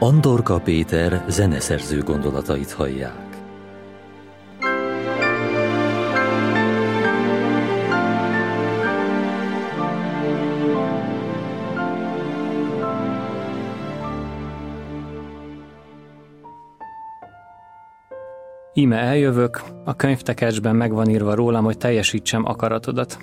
Andorka Péter zeneszerző gondolatait hallják. Íme eljövök, a könyvtekercsben meg van írva rólam, hogy teljesítsem akaratodat.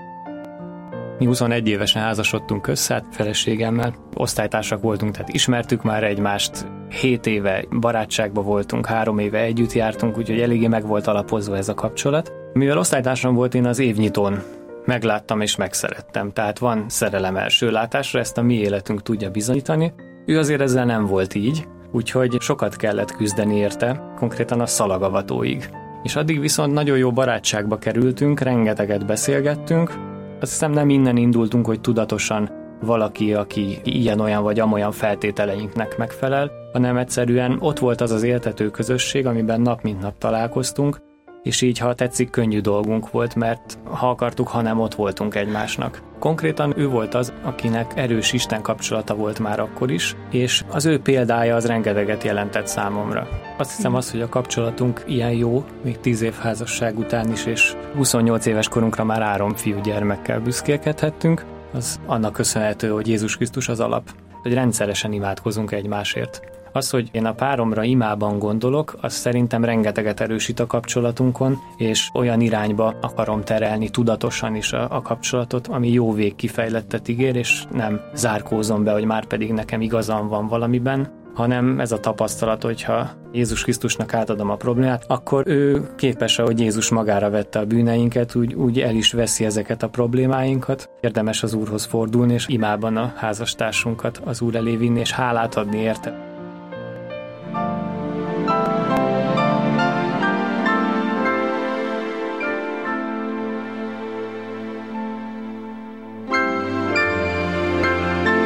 Mi 21 évesen házasodtunk össze, feleségemmel, osztálytársak voltunk, tehát ismertük már egymást, 7 éve barátságban voltunk, 3 éve együtt jártunk, úgyhogy eléggé meg volt alapozva ez a kapcsolat. Mivel osztálytársam volt, én az évnyitón megláttam és megszerettem, tehát van szerelem első látásra, ezt a mi életünk tudja bizonyítani. Ő azért ezzel nem volt így, úgyhogy sokat kellett küzdeni érte, konkrétan a szalagavatóig. És addig viszont nagyon jó barátságba kerültünk, rengeteget beszélgettünk. Azt hiszem nem innen indultunk, hogy tudatosan valaki, aki ilyen-olyan vagy amolyan feltételeinknek megfelel, hanem egyszerűen ott volt az az éltető közösség, amiben nap mint nap találkoztunk, és így, ha tetszik, könnyű dolgunk volt, mert ha akartuk, ha nem, ott voltunk egymásnak. Konkrétan ő volt az, akinek erős Isten kapcsolata volt már akkor is, és az ő példája az rengeteget jelentett számomra. Azt hiszem az, hogy a kapcsolatunk ilyen jó, még 10 év házasság után is, és 28 éves korunkra már 3 fiúgyermekkel büszkélkedhettünk, az annak köszönhető, hogy Jézus Krisztus az alap, hogy rendszeresen imádkozunk egymásért. Az, hogy én a páromra imában gondolok, az szerintem rengeteget erősít a kapcsolatunkon, és olyan irányba akarom terelni tudatosan is a kapcsolatot, ami jó végkifejlettet ígér, és nem zárkózom be, hogy már pedig nekem igazam van valamiben, hanem ez a tapasztalat, hogyha Jézus Krisztusnak átadom a problémát, akkor ő képes, ahogy Jézus magára vette a bűneinket, úgy el is veszi ezeket a problémáinkat. Érdemes az Úrhoz fordulni, és imában a házastársunkat az Úr elé vinni, és hálát adni érte.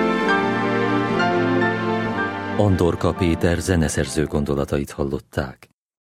Andorka Péter zeneszerző gondolatait hallották.